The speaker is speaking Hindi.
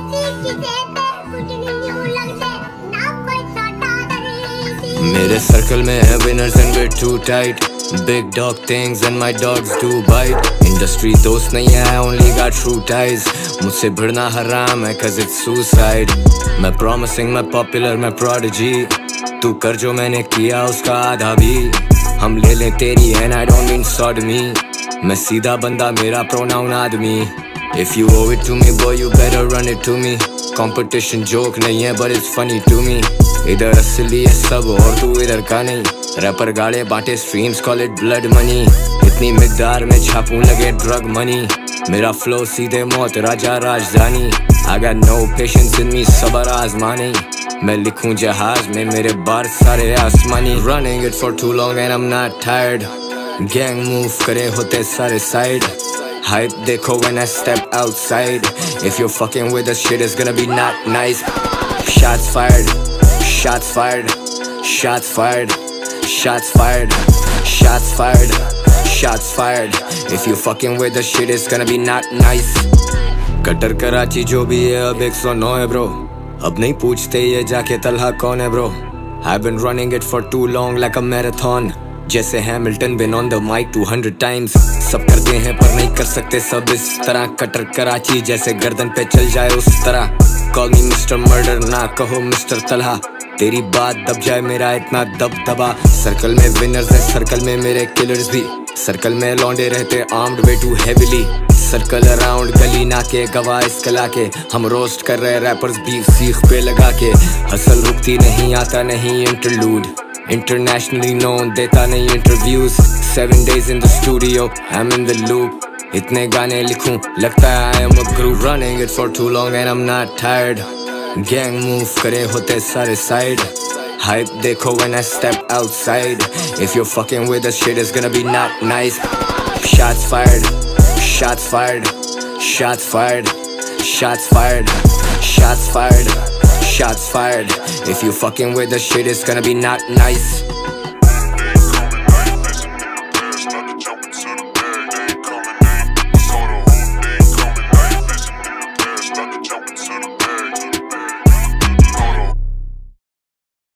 मेरे सर्कल में है winners and we're too tight. Big dog things and my dogs do bite. Industry दोस्त नहीं है, only got true ties. मुझसे भिड़ना हराम है cause it's suicide. मैं promising, मैं popular, मैं prodigy. तू कर जो मैंने किया उसका आधा भी. हम ले लें तेरी and I don't mean sodomy. मैं सीधा बंदा, मेरा pronoun आदमी. If you owe it to me boy you better run it to me. Competition joke नहीं है but it's funny to me. इधर असली है सब और तू इधर का नहीं. रैपर गाड़े बांटे streams call it blood money. इतनी मिकदार में छापूं लगे ड्रग मनी. मेरा फ्लो सीधे मौत राजा राजधानी. I got no patience in me सबर आजमानी. मैं लिखूं जहाज में मेरे बार सारे आसमानी. Running it for too long and I'm not tired. Gang move करे होते सारे side. Hype देखो when I step outside. If you're fucking with us shit is gonna be not nice. Shots fired. Shots fired. Shots fired. Shots fired. Shots fired. Shots fired. If you fucking with the shit it's gonna be not nice. कटर कराची जो भी है अब 109 है bro. अब नहीं पूछते ये जाके तलहा कौन है bro. I've been running it for too long like a marathon. जैसे Hamilton been on the mic 200 times. सब करते हैं पर नहीं कर सकते सब इस तरह. कटर कराची जैसे गर्दन पे चल जाए उस तरह. Call me Mr. Murder ना कहो Mr. तलहा. तेरी बात दब जाए मेरा इतना दबदबा. सर्कल में विनर्स है, सर्कल में मेरे किलर्स भी. सर्कल में लौंडे रहते armed way too heavily. Circle around गली ना के गवाह इस कला के. हम रोस्ट कर रहे रैपर्स भी सीख पे लगा के. हसल रुकती नहीं, आता नहीं इंटरलूड. इंटरनेशनली नोन देता नहीं interviews. 7 days in the studio I'm in the loop. इतने गाने लिखूं लगता है I am a group. Running it for too long and I'm not tired. Gang move करे होते सारे side. Hype देखो when I step outside. If you're fucking with us shit is gonna be not nice. Shots fired. Shots fired. Shots fired. Shots fired. Shots fired. Shots fired. If you fucking with us shit it's gonna be not nice.